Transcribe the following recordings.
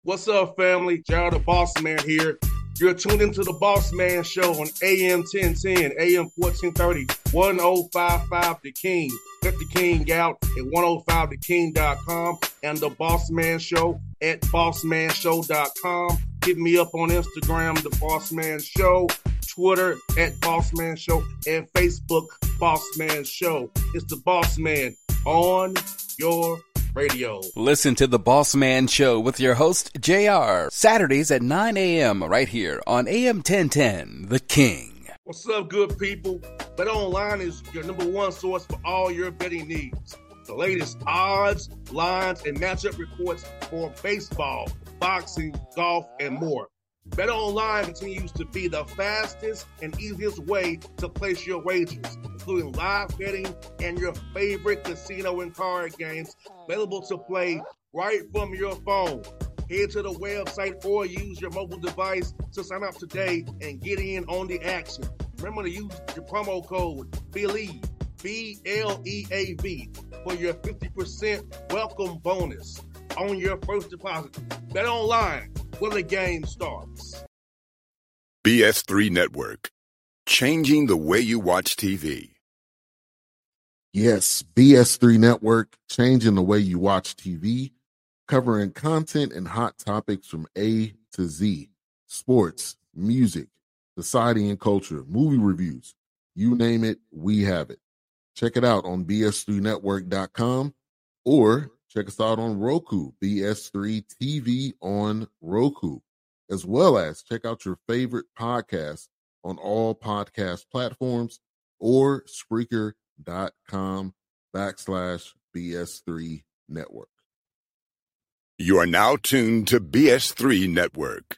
What's up, family? Gerald the Boss Man here. You're tuned into the Boss Man Show on AM 1010, AM 1430, 1055 The King. Let the King out at 105theking.com and the Boss Man Show at bossmanshow.com. Hit me up on Instagram, The Boss Man Show, Twitter at Boss Man Show, and Facebook, Boss Man Show. It's the Boss Man on your radio. Listen to The Boss Man Show with your host, JR, Saturdays at 9 a.m. right here on AM 1010, The King. What's up, good people? BetOnline is your number one source for all your betting needs. The latest odds, lines, and matchup reports for baseball, boxing, golf, and more. BetOnline continues to be the fastest and easiest way to place your wagers, including live betting and your favorite casino and card games available to play right from your phone. Head to the website or use your mobile device to sign up today and get in on the action. Remember to use your promo code BELIEVE, BLEAV, for your 50% welcome bonus on your first deposit. BetOnline, where the game starts. BS3 Network, changing the way you watch TV. Yes, BS3 Network, changing the way you watch TV, covering content and hot topics from A to Z, sports, music, society and culture, movie reviews, you name it, we have it. Check it out on bs3network.com or check us out on Roku, BS3 TV on Roku, as well as check out your favorite podcast on all podcast platforms or Spreaker.com/BS3 Network. You are now tuned to BS3 Network.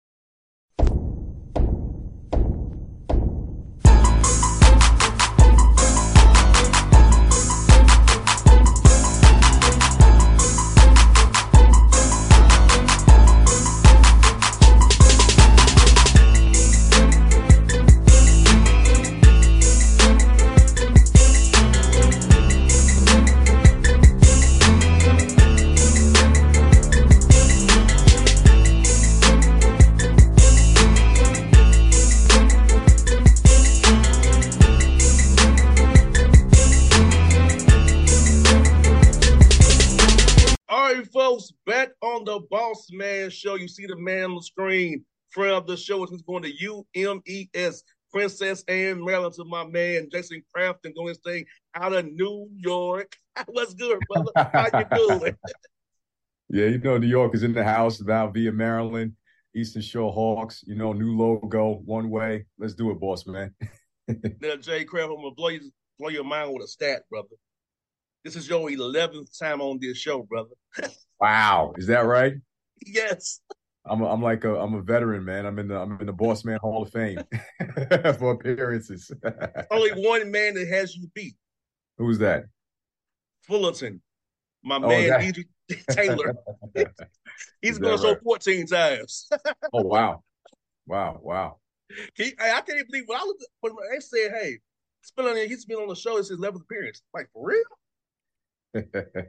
Folks, back on the Boss Man Show. You see the man on the screen. Friend of the show is going to UMES, Princess Anne, Maryland, to my man Jason Crafton doing his thing out of New York. What's good, brother? How you doing? Yeah, you know, New York is in the house now via Maryland, Eastern Shore Hawks. You know, new logo, one way. Let's do it, boss man. Now, Jay Craft, I'm going to blow your mind with a stat, brother. This is your 11th time on this show, brother. Wow, is that right? Yes. I'm a veteran, man. I'm in the Boss Man Hall of Fame for appearances. Only one man that has you beat. Who's that? Fullerton, my man, E.J. Taylor. He's going to show 14 times. Oh wow. I can't even believe when they said, "Hey, he's been on the show. It's his 11th appearance." Like, for real? Hey,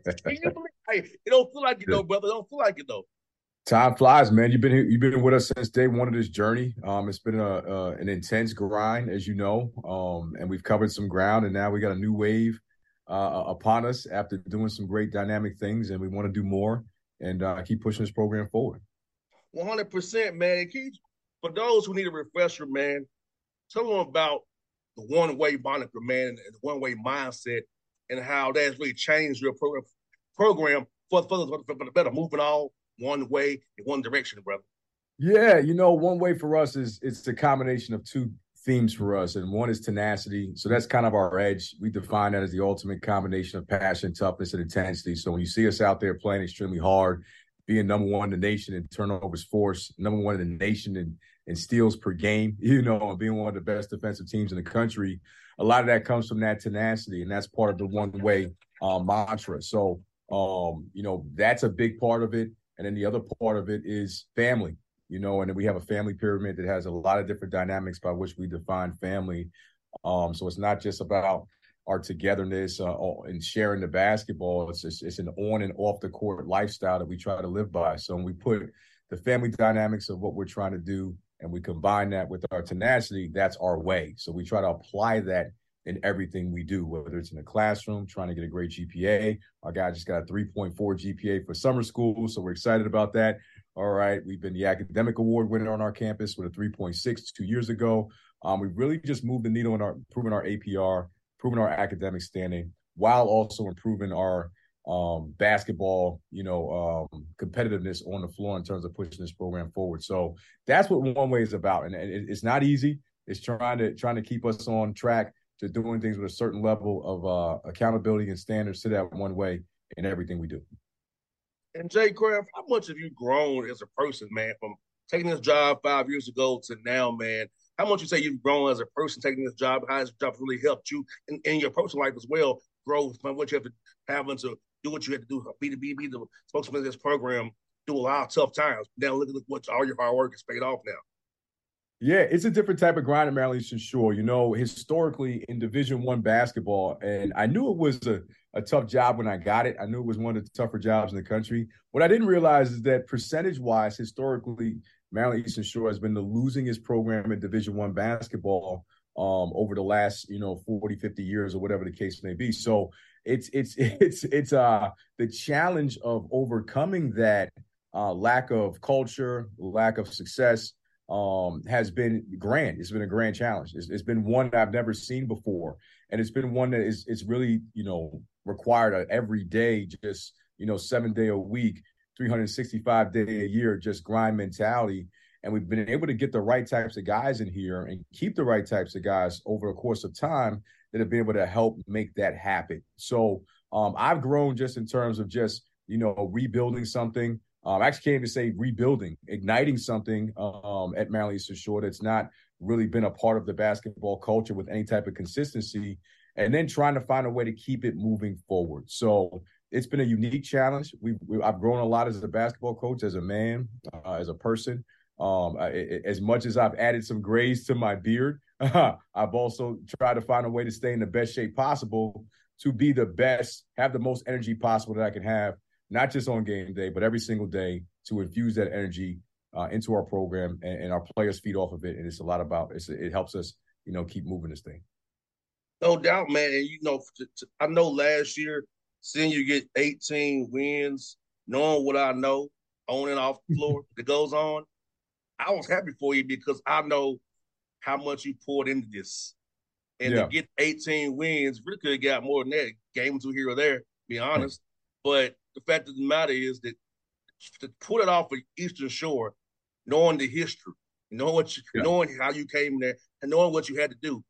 it don't feel like it though, brother. It don't feel like it though. Time flies, man. You've been with us since day one of this journey. It's been an intense grind, as you know, and we've covered some ground, and now we got a new wave upon us after doing some great dynamic things, and we want to do more and keep pushing this program forward. 100%, man. For those who need a refresher, man, tell them about the one-way moniker, man, and the one-way mindset, and how that's really changed your program for the better, moving all one way in one direction, brother. Yeah, you know, one way for us it's a combination of two themes for us, and one is tenacity. So that's kind of our edge. We define that as the ultimate combination of passion, toughness, and intensity. So when you see us out there playing extremely hard, being number one in the nation in turnovers forced, number one in the nation in steals per game, you know, and being one of the best defensive teams in the country, a lot of that comes from that tenacity, and that's part of the one-way mantra. So, you know, that's a big part of it. And then the other part of it is family, you know, and then we have a family pyramid that has a lot of different dynamics by which we define family. So it's not just about our togetherness and sharing the basketball. It's an on and off the court lifestyle that we try to live by. So when we put the family dynamics of what we're trying to do and we combine that with our tenacity, that's our way. So we try to apply that in everything we do, whether it's in the classroom, trying to get a great GPA. Our guy just got a 3.4 GPA for summer school, so we're excited about that. All right, we've been the academic award winner on our campus with a 3.6 2 years ago. We've really just moved the needle in improving our APR, improving our academic standing, while also improving our basketball, competitiveness on the floor in terms of pushing this program forward. So that's what One Way is about, and it's not easy. It's trying to keep us on track to doing things with a certain level of accountability and standards to that One Way in everything we do. And Jay Craft, how much have you grown as a person, man, from taking this job 5 years ago to now, man? How much you say you've grown as a person taking this job? How has this job really helped you in your personal life as well? Grow from what you have to having to do what you had to do, be the spokesman of this program, do a lot of tough times. Now look at what all your hard work has paid off now. Yeah, it's a different type of grind at Maryland Eastern Shore. Historically in Division I basketball, and I knew it was a tough job when I got it. I knew it was one of the tougher jobs in the country. What I didn't realize is that percentage-wise, historically, Maryland Eastern Shore has been the losingest program in Division I basketball over the last 40, 50 years or whatever the case may be. So it's the challenge of overcoming that lack of culture, lack of success. Has been grand. It's been a grand challenge. It's been one that I've never seen before. And it's been one that it's really, required an every day, just, 7 day a week, 365 day a year, just grind mentality. And we've been able to get the right types of guys in here and keep the right types of guys over a course of time that have been able to help make that happen. So I've grown just in terms of just, rebuilding something. I actually came to say rebuilding, igniting something at Maryland Eastern Shore that's not really been a part of the basketball culture with any type of consistency, and then trying to find a way to keep it moving forward. So it's been a unique challenge. I've grown a lot as a basketball coach, as a man, as a person. As much as I've added some grays to my beard, I've also tried to find a way to stay in the best shape possible to be the best, have the most energy possible that I can have, not just on game day, but every single day, to infuse that energy into our program, and our players feed off of it. And it's a lot about it helps us, keep moving this thing. No doubt, man. And, I know last year, seeing you get 18 wins, knowing what I know on and off the floor that goes on, I was happy for you because I know how much you poured into this. And to get 18 wins, really could have got more than that, game or two here or there, to be honest. But the fact of the matter is that to put it off of Eastern Shore, knowing the history, knowing how you came there, and knowing what you had to do,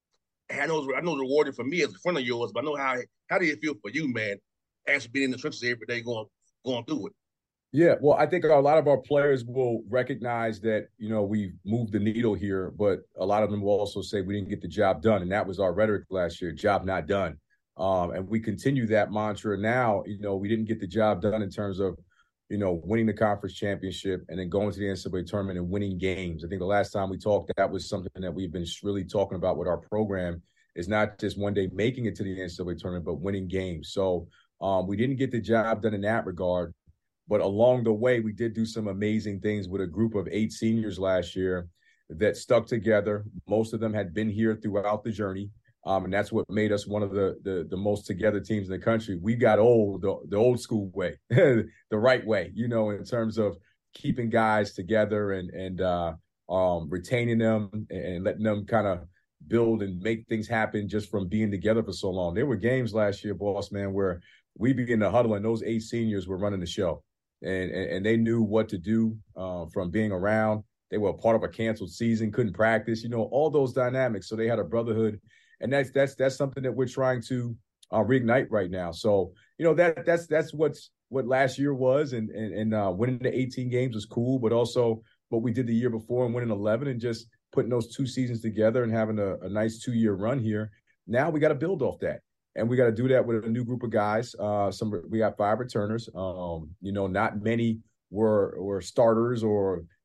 I know it's rewarding for me as a friend of yours, but I know how do you feel for you, man, actually being in the trenches every day going through it. Yeah, well, I think a lot of our players will recognize that, we've moved the needle here, but a lot of them will also say we didn't get the job done. And that was our rhetoric last year, job not done. And we continue that mantra now. We didn't get the job done in terms of, winning the conference championship and then going to the NCAA tournament and winning games. I think the last time we talked, that was something that we've been really talking about with our program, is not just one day making it to the NCAA tournament, but winning games. So we didn't get the job done in that regard. But along the way, we did do some amazing things with a group of 8 seniors last year that stuck together. Most of them had been here throughout the journey. And that's what made us one of the most together teams in the country. We got old, the old school way, the right way, in terms of keeping guys together and retaining them and letting them kind of build and make things happen just from being together for so long. There were games last year, boss man, where we began to huddle and those 8 seniors were running the show. And they knew what to do from being around. They were a part of a canceled season, couldn't practice, all those dynamics. So they had a brotherhood. And that's something that we're trying to reignite right now. So, that's what last year was. And winning the 18 games was cool, but also what we did the year before and winning 11 and just putting those 2 seasons together and having a nice 2-year run here. Now we got to build off that. And we got to do that with a new group of guys. We got 5 returners. Not many were starters or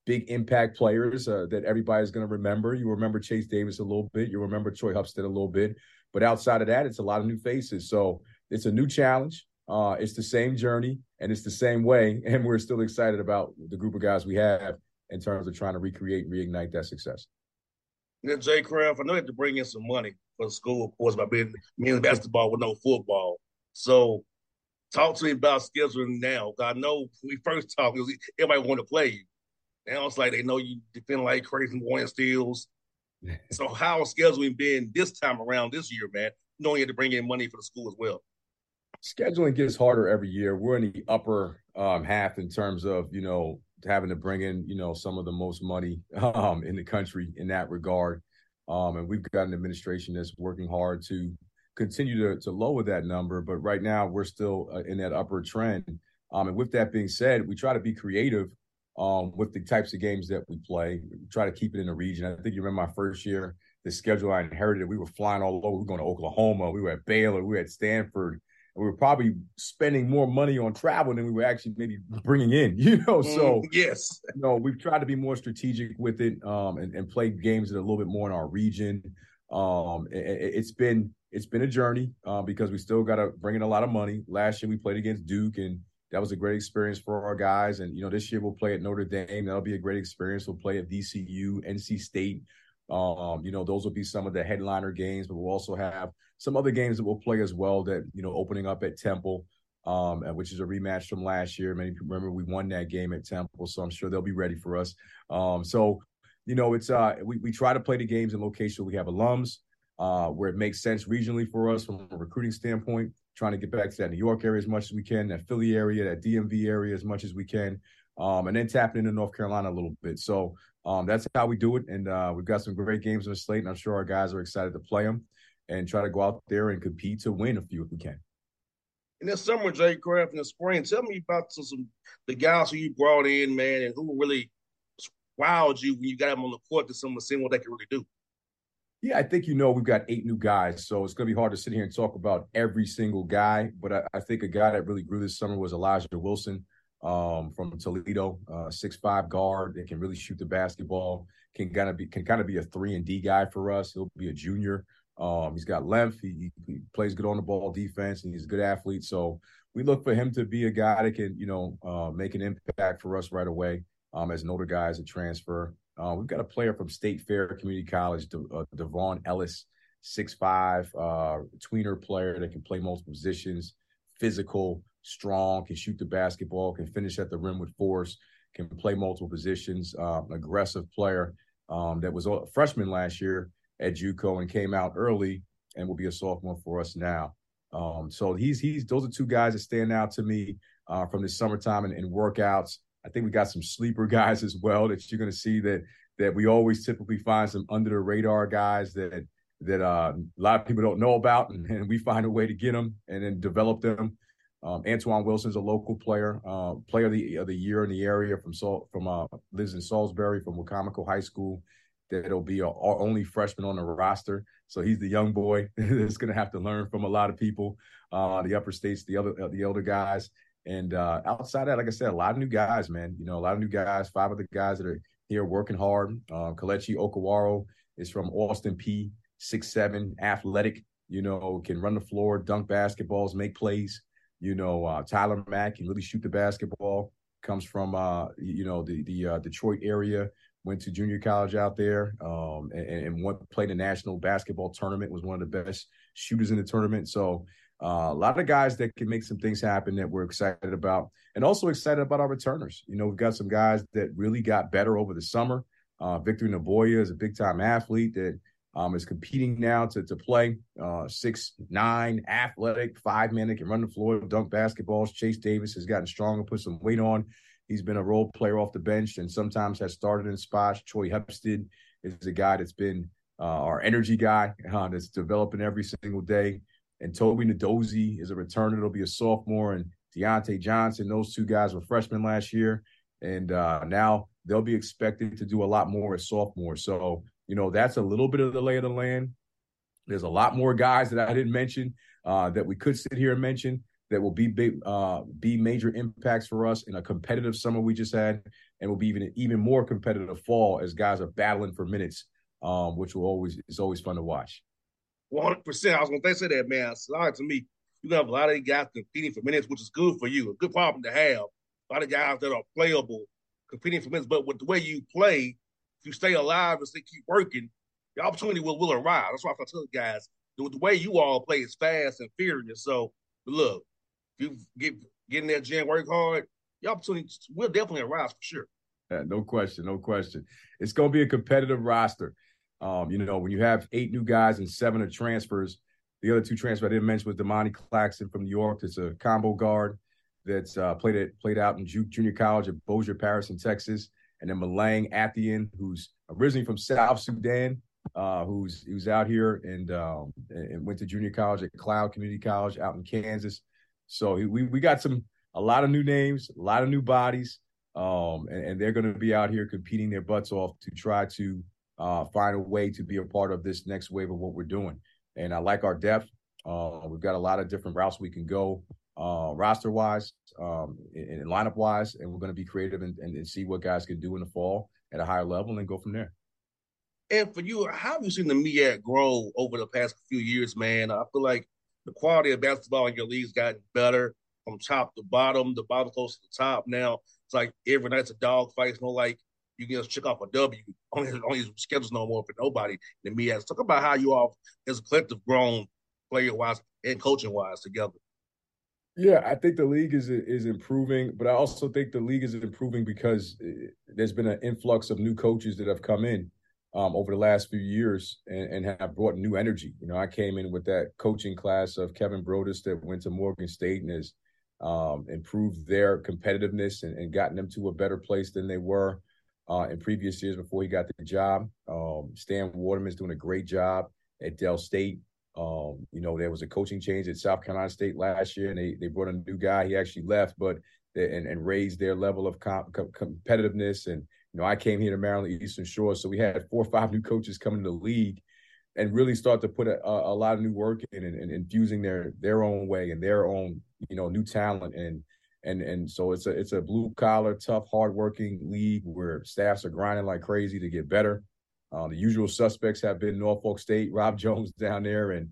big impact players that everybody's going to remember. You remember Chase Davis a little bit. You remember Troy Hupstead a little bit. But outside of that, it's a lot of new faces. So it's a new challenge. It's the same journey, and it's the same way. And we're still excited about the group of guys we have in terms of trying to recreate and reignite that success. And then Jay Kraft, I know you have to bring in some money for the school, of course, by being men's basketball with no football. So talk to me about scheduling now. I know when we first talked, everybody wanted to play you. Now it's like they know you defend like crazy, wanting steals. So how is scheduling been this time around this year, man? Knowing you have to bring in money for the school as well. Scheduling gets harder every year. We're in the upper half in terms of, having to bring in, some of the most money in the country in that regard. And we've got an administration that's working hard to continue to lower that number. But right now we're still in that upper trend. And with that being said, we try to be creative with the types of games that we play. We try to keep it in the region. I think you remember my first year, the schedule I inherited, we were flying all over. We were going to Oklahoma. We were at Baylor. We were at Stanford. We were probably spending more money on travel than we were actually maybe bringing in, So, yes, we've tried to be more strategic with it and play games that are a little bit more in our region. It's been a journey because we still got to bring in a lot of money. Last year we played against Duke, and that was a great experience for our guys. And, this year we'll play at Notre Dame. That'll be a great experience. We'll play at VCU, NC State. Those will be some of the headliner games, but we'll also have some other games that we'll play as well that, opening up at Temple, which is a rematch from last year. Many people remember we won that game at Temple, so I'm sure they'll be ready for us. It's we try to play the games in locations where we have alums, where it makes sense regionally for us from a recruiting standpoint, trying to get back to that New York area as much as we can, that Philly area, that DMV area as much as we can, and then tapping into North Carolina a little bit. So that's how we do it, and we've got some great games on the slate, and I'm sure our guys are excited to play them and try to go out there and compete to win a few if we can. In the summer, Jay Kraft, in the spring, tell me about the guys who you brought in, man, and who really wowed you when you got them on the court to seeing what they can really do. Yeah, I think we've got 8 new guys, so it's going to be hard to sit here and talk about every single guy. But I think a guy that really grew this summer was Elijah Wilson from Toledo, 6'5" guard that can really shoot the basketball, can kind of be a 3-and-D guy for us. He'll be a junior. He's got length. He plays good on the ball defense, and he's a good athlete. So we look for him to be a guy that can, make an impact for us right away as an older guy as a transfer. We've got a player from State Fair Community College, Devon Ellis, 6'5", tweener player that can play multiple positions, physical, strong, can shoot the basketball, can finish at the rim with force, can play multiple positions, aggressive player that was a freshman last year at JUCO and came out early and will be a sophomore for us now. So those are 2 guys that stand out to me from the summertime and workouts. I think we got some sleeper guys as well that you're going to see that we always typically find some under the radar guys that a lot of people don't know about, and we find a way to get them and then develop them. Antoine Wilson's a local player, player of the year in the area lives in Salisbury from Wacomico High School. That'll be our only freshman on the roster. So he's the young boy that's going to have to learn from a lot of people, the upper states, the older guys. And outside that, like I said, a lot of new guys, man. A lot of new guys, 5 other guys that are here working hard. Kelechi Okawaro is from Austin P, 6'7", athletic, can run the floor, dunk basketballs, make plays. Tyler Mack can really shoot the basketball, comes from, the Detroit area, went to junior college out there and played a national basketball tournament, was one of the best shooters in the tournament. So a lot of guys that can make some things happen that we're excited about, and also excited about our returners. We've got some guys that really got better over the summer. Victor Naboya is a big-time athlete that is competing now to play. 6'9", athletic, 5-man that can run the floor, dunk basketballs. Chase Davis has gotten stronger, put some weight on. He's been a role player off the bench and sometimes has started in spots. Troy Hupstead is a guy that's been our energy guy that's developing every single day. And Toby Nadozie is a returner. It'll be a sophomore. And Deontay Johnson, those 2 guys were freshmen last year. And now they'll be expected to do a lot more as sophomores. So, that's a little bit of the lay of the land. There's a lot more guys that I didn't mention that we could sit here and mention that will be major impacts for us in a competitive summer we just had. and will be even more competitive fall as guys are battling for minutes, which is always fun to watch. 100%. I was going to say that, man. Sorry to me. You have a lot of these guys competing for minutes, which is good for you. A good problem to have. A lot of guys that are playable competing for minutes. But with the way you play, if you stay alive and keep working, the opportunity will arrive. That's why I tell guys, the way you all play is fast and furious. So, look, if you get in that gym, work hard, the opportunity will definitely arise for sure. Yeah, no question. It's going to be a competitive roster. When you have 8 new guys and 7 are transfers, the other 2 transfers I didn't mention was Damani Claxton from New York. It's a combo guard that's played out in junior college at Bossier Parish in Texas. And then Malang Athian, who's originally from South Sudan, who's out here and went to junior college at Cloud Community College out in Kansas. So we got a lot of new names, a lot of new bodies, and they're going to be out here competing their butts off to try to find a way to be a part of this next wave of what we're doing. And I like our depth. We've got a lot of different routes we can go roster-wise and lineup-wise, and we're going to be creative and see what guys can do in the fall at a higher level and then go from there. And for you, how have you seen the MEAC grow over the past few years, man? I feel like the quality of basketball in your league's gotten better from top to bottom, the bottom close to the top. Now it's like every night's a dog fight. It's not like you can just check off a W on his schedules no more for nobody than MEAC. Talk about how you all as a collective grown player-wise and coaching-wise together. Yeah, I think the league is improving, but I also think the league is improving because there's been an influx of new coaches that have come in over the last few years and have brought new energy. I came in with that coaching class of Kevin Brodus that went to Morgan State and has improved their competitiveness and gotten them to a better place than they were in previous years before he got the job. Stan Waterman's doing a great job at Dell State. There was a coaching change at South Carolina State last year, and they brought a new guy. He actually left, but and raised their level of competitiveness. And I came here to Maryland Eastern Shore, so we had 4 or 5 new coaches coming to the league, and really start to put a lot of new work in and infusing their own way and their own new talent. And so it's a blue collar, tough, hardworking league where staffs are grinding like crazy to get better. The usual suspects have been Norfolk State, Rob Jones down there, and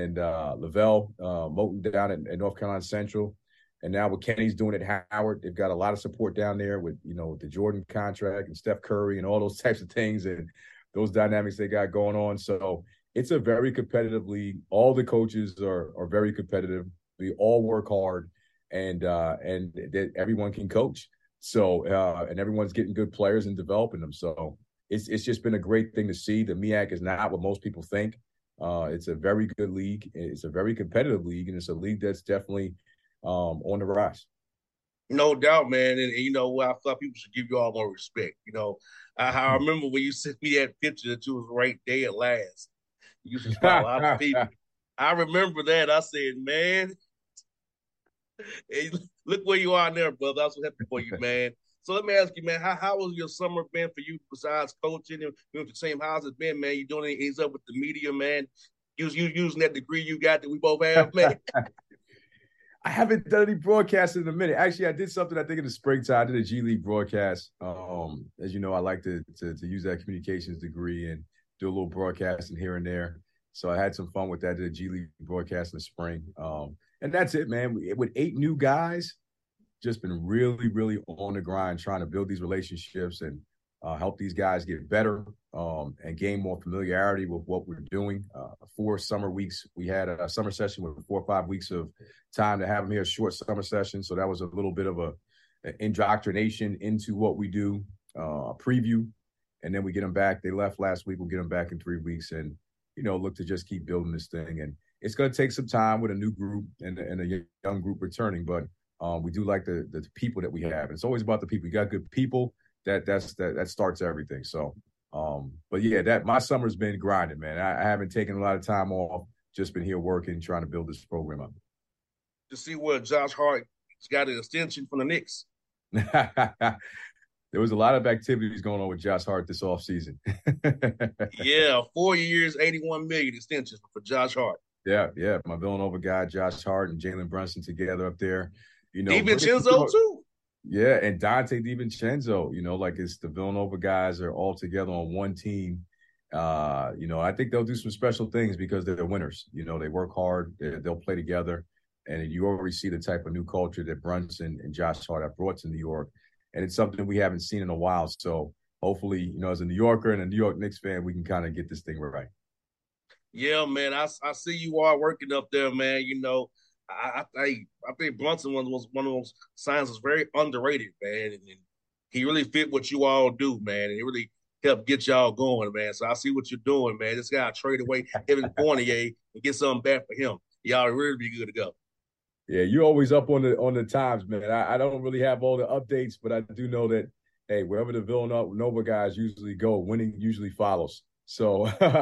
Lavelle Moten down at North Carolina Central. And now what Kenny's doing at Howard, they've got a lot of support down there with, the Jordan contract and Steph Curry and all those types of things and those dynamics they got going on. So it's a very competitive league. All the coaches are very competitive. We all work hard and everyone can coach. So, and everyone's getting good players and developing them. So it's just been a great thing to see. The MEAC is not what most people think. It's a very good league. It's a very competitive league, and it's a league that's definitely on the rise. No doubt, man. And I thought people should give you all more respect. I remember when you sent me that picture that you was right dead last. You used to spot a lot of people. I remember that. I said, man, hey, look where you are now, brother. I was so happy for you, man. So let me ask you, man, how was your summer been for you besides coaching and with the same house it's been, man? You doing anything up with the media, man? You using that degree you got that we both have, man? I haven't done any broadcasting in a minute. Actually, I did something, I think, in the springtime. I did a G League broadcast. As you know, I like to use that communications degree and do a little broadcasting here and there. So I had some fun with that. I did a G League broadcast in the spring. And that's it, man. With 8 new guys, just been really, really on the grind trying to build these relationships and help these guys get better and gain more familiarity with what we're doing. 4 summer weeks. We had a summer session with 4 or 5 weeks of time to have them here, a short summer session. So that was a little bit of an indoctrination into what we do, a preview. And then we get them back. They left last week. We'll get them back in 3 weeks and, look to just keep building this thing. And it's going to take some time with a new group and a young group returning, but we do like the people that we have. It's always about the people. You got good people. That starts everything. So, but yeah, my summer's been grinding, man. I haven't taken a lot of time off. Just been here working, trying to build this program up. To see where Josh Hart got an extension from the Knicks. There was a lot of activities going on with Josh Hart this offseason. Yeah, 4 years, $81 million extensions for Josh Hart. Yeah. My Villanova guy, Josh Hart, and Jalen Brunson together up there. DiVincenzo too. Yeah, and Dante DiVincenzo, it's the Villanova guys are all together on one team. I think they'll do some special things because they're winners. They work hard, they'll play together, and you already see the type of new culture that Brunson and Josh Hart have brought to New York, and it's something we haven't seen in a while. So hopefully, as a New Yorker and a New York Knicks fan, we can kind of get this thing right. Yeah, man, I see you are working up there, man. I think Brunson was one of those signs was very underrated, man, and he really fit what you all do, man, and he really helped get y'all going, man. So I see what you're doing, man. This guy trade away Evan Fournier and get something back for him. Y'all really be good to go. Yeah, you're always up on the times, man. I don't really have all the updates, but I do know that, hey, wherever the Villanova guys usually go, winning usually follows. So,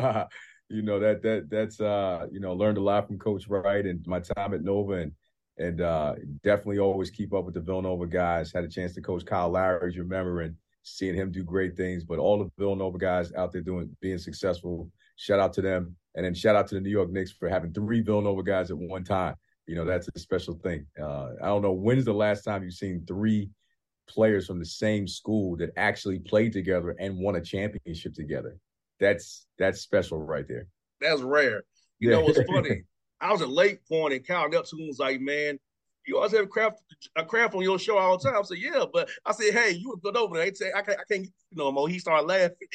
that's learned a lot from Coach Wright and my time at Nova, and definitely always keep up with the Villanova guys. Had a chance to coach Kyle Lowry, as you remember, and seeing him do great things. But all the Villanova guys out there being successful, shout out to them. And then shout out to the New York Knicks for having 3 Villanova guys at one time. That's a special thing. I don't know, when's the last time you've seen 3 players from the same school that actually played together and won a championship together? That's special right there. That's rare. What's funny? I was at Lake Point and Kyle Neptune was like, man, you always have a craft on your show all the time. I said, yeah, but I said, hey, you were good over there. They said, I can't no more. He started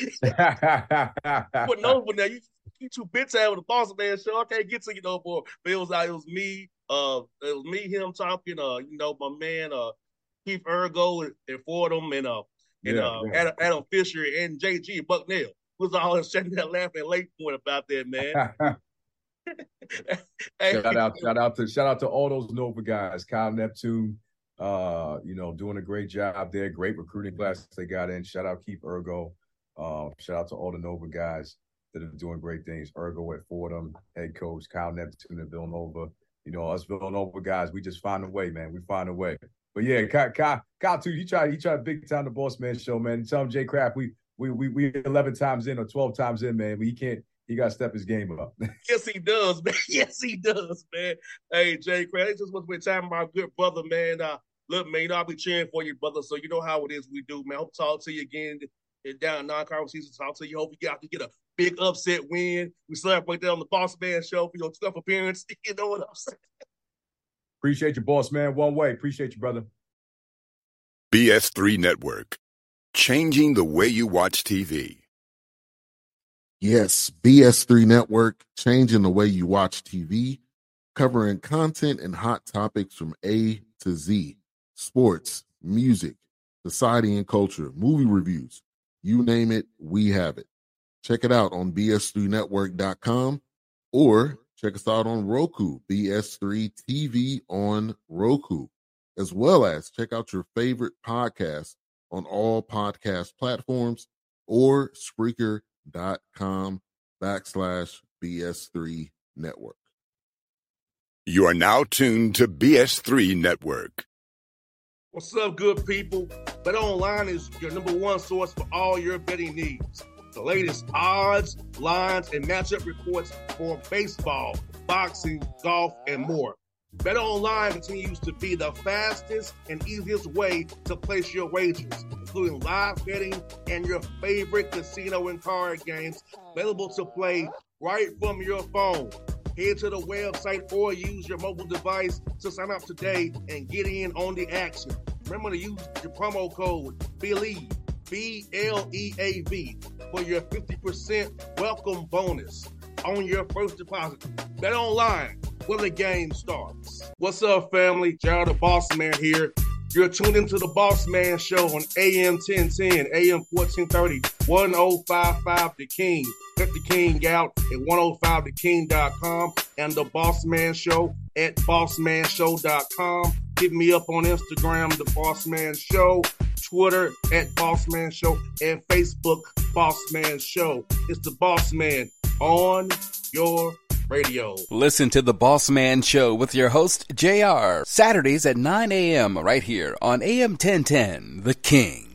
laughing. Putting over there, you too bitch out with the Boss Man show. I can't get to you no more. But it was me, him talking, my man, Keith Ergo and Fordham and Adam Fisher and JG Bucknell was all sitting there laughing at Lake Point about that, man. Hey. Shout out to all those Nova guys. Kyle Neptune, doing a great job there. Great recruiting class they got in. Shout out Keith Ergo. Shout out to all the Nova guys that are doing great things. Ergo at Fordham, head coach, Kyle Neptune at Villanova. Us Villanova guys, we just find a way, man. We find a way. But yeah, Kyle too. He tried big time the Boss Man show, man. Tell him Jay Kraft, we 11 times in or 12 times in, man. He got to step his game up. Yes, he does, man. Yes, he does, man. Hey, Jay Kraft, this was with time, my good brother, man. Look, man, I'll be cheering for you, brother. So you know how it is we do, man. Hope to talk to you again down in non-conference season. Talk to you. Hope you get a big upset win. We celebrate that on the Boss Man show for your 12th appearance. You know what I'm saying? Appreciate you, Boss Man. One way. Appreciate you, brother. BS3 Network. Changing the way you watch TV. Yes, BS3 Network, changing the way you watch TV, covering content and hot topics from A to Z, sports, music, society and culture, movie reviews, you name it, we have it. Check it out on bs3network.com or check us out on Roku, BS3 TV on Roku, as well as check out your favorite podcast on all podcast platforms or Spreaker.com/BS3 Network. You are now tuned to BS3 Network. What's up, good people? BetOnline is your number one source for all your betting needs. The latest odds, lines, and matchup reports for baseball, boxing, golf, and more. BetOnline continues to be the fastest and easiest way to place your wagers, including live betting and your favorite casino and card games available to play right from your phone. Head to the website or use your mobile device to sign up today and get in on the action. Remember to use your promo code BELIEVE, BLEAV, for your 50% welcome bonus on your first deposit. BetOnline, where the game starts. What's up, family? Gerald the Boss Man here. You're tuned into the Boss Man Show on AM 1010, AM 1430, 1055 The King. Check The King out at 105theking.com and the Boss Man Show at bossmanshow.com. Hit me up on Instagram, The Boss Man Show, Twitter at Boss Man Show, and Facebook, Boss Man Show. It's the Boss Man on your radio. Listen to The Boss Man Show with your host, JR, Saturdays at 9 a.m. right here on AM 1010, The King.